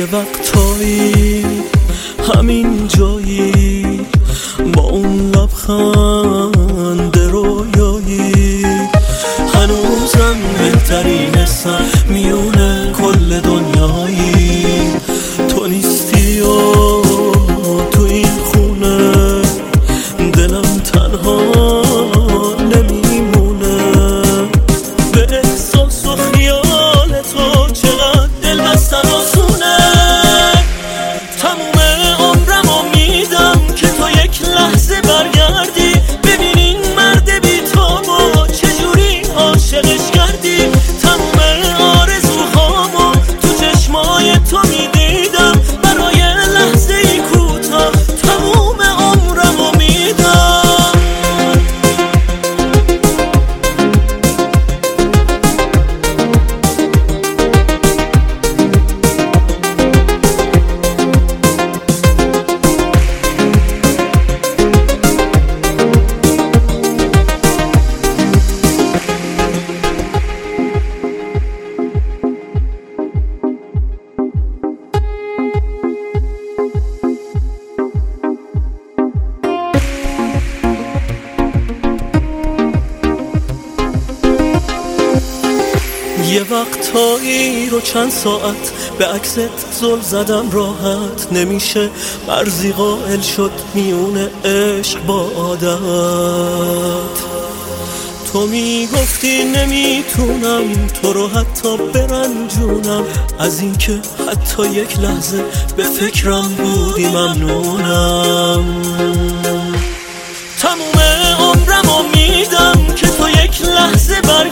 یه وقتایی همین جایی با اون لبخند رویایی هنوزم بهترین حسم میونه کل دنیایی تو نیستی و تو این خونه دلم تنها نمیمونه به احساس و خیال تو چقدر دل بستن آسونه تموم عمرمو میدم که تو یک لحظه برگردی ببینین مرد بی تو و چجوری عاشقش کردی تموم آرزوهامو تو چشمای تو میدیدم برای لحظه ای کوتاه تموم عمرمو میدم یه وقتایی رو چند ساعت به عکست زل زدم راحت نمیشه مرزی قائل شد میونه عشق با عادت تو میگفتی نمیتونم تو رو حتی برنجونم از اینکه حتی یک لحظه به فکرم بودی ممنونم تموم عمرمو میدم که تو یک لحظه